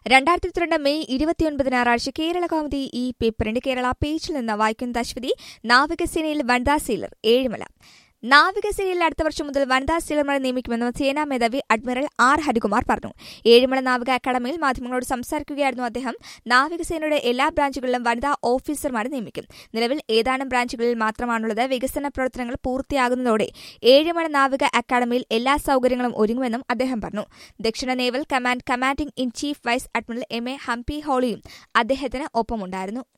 2022 May 29 ഞായറാഴ്ച കേരള കൗമുദി ഈ പേപ്പറിന്റെ കേരള പേജിൽ നിന്ന് വായിക്കുന്ന അശ്വതി. നാവികസേനയിൽ വനിതാ സീലർ ഏഴിമല. നാവികസേനയിൽ അടുത്ത വർഷം മുതൽ വനിതാ സീലർമാരെ നിയമിക്കുമെന്ന് സേനാ മേധാവി അഡ്മിറൽ ആർ ഹരികുമാർ പറഞ്ഞു. ഏഴിമല നാവിക അക്കാദമിയിൽ മാധ്യമങ്ങളോട് സംസാരിക്കുകയായിരുന്നു അദ്ദേഹം. നാവികസേനയുടെ എല്ലാ ബ്രാഞ്ചുകളിലും വനിതാ ഓഫീസർമാരെ നിയമിക്കും. നിലവിൽ ഏതാനും ബ്രാഞ്ചുകളിൽ മാത്രമാണുള്ളത്. വികസന പ്രവർത്തനങ്ങൾ പൂർത്തിയാകുന്നതോടെ ഏഴിമല നാവിക അക്കാദമിയിൽ എല്ലാ സൌകര്യങ്ങളും ഒരുങ്ങുമെന്നും അദ്ദേഹം പറഞ്ഞു. ദക്ഷിണ naval command commanding in chief vice admiral M A Hampi ഹോളിയും അദ്ദേഹത്തിന് ഒപ്പമുണ്ടായിരുന്നു.